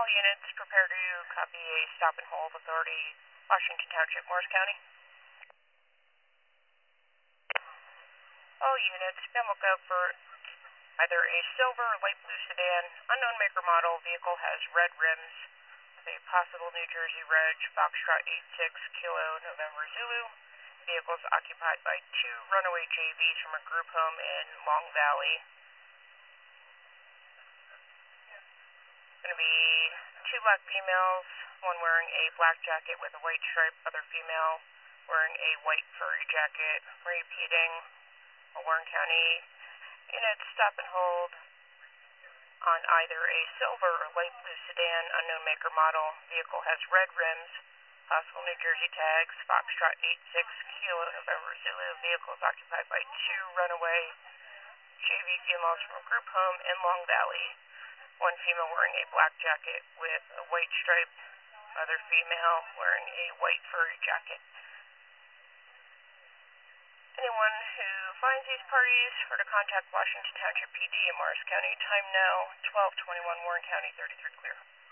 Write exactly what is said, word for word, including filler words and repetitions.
All units prepare to copy a stop and hold authority, Washington Township, Morris County. All units, be on lookout for either a silver or light blue sedan, unknown maker model, vehicle has red rims, with a possible New Jersey reg, Foxtrot eight six Kilo November Zulu. Vehicles occupied by two runaway J Vs from a group home in Long Valley. Going to be two black females, one wearing a black jacket with a white stripe, other female wearing a white furry jacket, repeating Warren County. Units stop and hold on either a silver or light blue sedan, unknown maker model, vehicle has red rims, possible New Jersey tags, Foxtrot eight six Kilo November Zulu. Vehicles occupied by two runaway J V females from a group home in Long Valley. One female wearing a black jacket with a white stripe, other female wearing a white furry jacket. Anyone who finds these parties are to contact Washington Township P D in Morris County. Time now, twelve twenty-one, Warren County, thirty-three clear.